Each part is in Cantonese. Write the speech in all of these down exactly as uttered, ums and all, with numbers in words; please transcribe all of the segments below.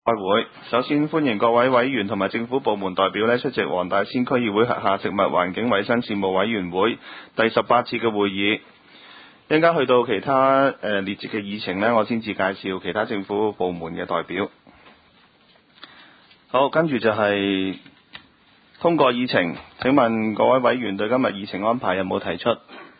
開會，首先歡迎各位委員同埋政府部門代表咧出席黃大仙區議會轄下食物環境衛生事務委員會第十八次嘅會議。一陣間去到其他誒、呃、列席嘅議程呢，我先至介紹其他政府部門嘅代表。好，跟住就係通過議程。請問各位委員對今日議程安排有冇提出？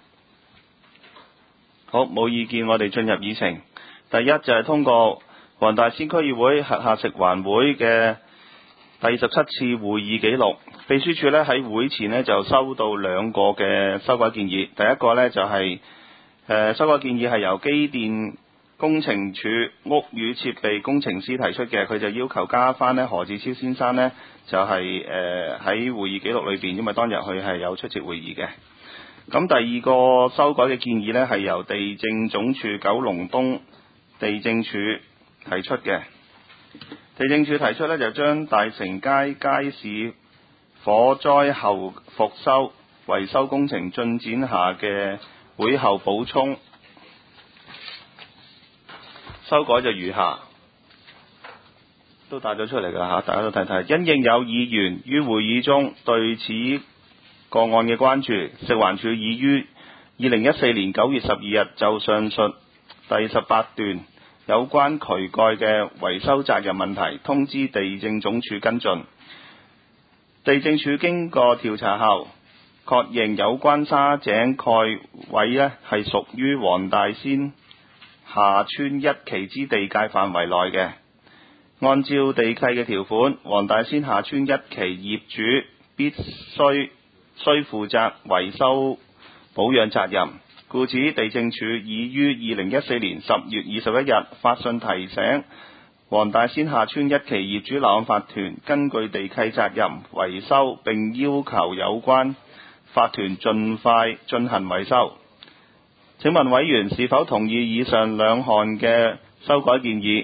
好，冇意見，我哋進入議程。第一就係通過黃大仙區議會轄下食環會嘅第十七次會議記錄。秘書處呢喺會前呢就收到兩個嘅修改建議。第一個呢就係、是、誒、呃、修改建議係由機電工程署屋宇設備工程師提出嘅，佢就要求加翻呢何志超先生呢就係誒喺會議記錄裏邊，因為當日佢係有出席會議嘅。咁第二個修改嘅建議呢係由地政總署九龍東地政署提出嘅。地政署提出呢，就將大成街街市火災後復修維修工程進展下嘅會後補充修改就如下，都帶咗出嚟㗎嚇，大家都睇睇。因應有議員於會議中對此個案嘅關注，食環署已於二零一四年九月十二日就上述第十八段有關渠蓋嘅維修責任問題通知地政總署跟進。地政署經過調查後，確認有關沙井蓋位呢係屬於黃大仙下村一期之地界範圍內嘅。按照地契嘅條款，黃大仙下村一期業主必須須負責維修保養責任，故此地政署已於二零一四年十月二十一日發信提醒黃大仙下村一期業主立案法團根據地契責任維修，並要求有關法團盡快進行維修。請問委員是否同意以上兩項嘅修改建議？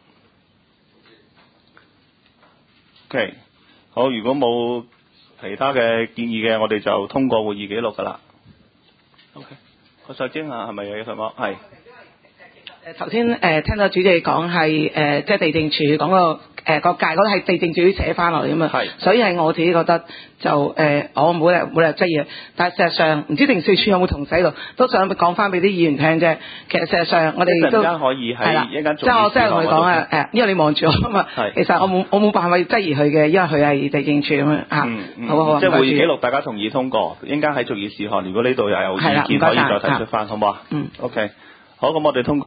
OK， 好，如果冇其他嘅建議嘅，我哋就通過會議記錄㗎啦。OK， 郭秀晶啊，係咪有嘢想講？係。 誒頭先誒聽到主席講係誒即係地政署講個誒個界嗰度係地政署寫翻落嚟㗎嘛， 係， 所以係我自己覺得就誒、呃、我冇理由冇理由質疑，但係事實上唔知定稅處有冇同死度，都想講翻俾啲議員聽啫。其實事實上我哋都一陣間可以喺一間即係我即係同佢講啊誒，因為你望住我啊嘛，其實我冇我冇辦法質疑佢嘅，因為佢係地政署咁樣啊。 嗯嗯、 好啊好啊， 即係會議記錄大家同意通過，一陣間喺逐議事項，如果呢度又有意見可以再提出翻，好唔好啊？ 嗯。 OK， 好，咁我哋通過。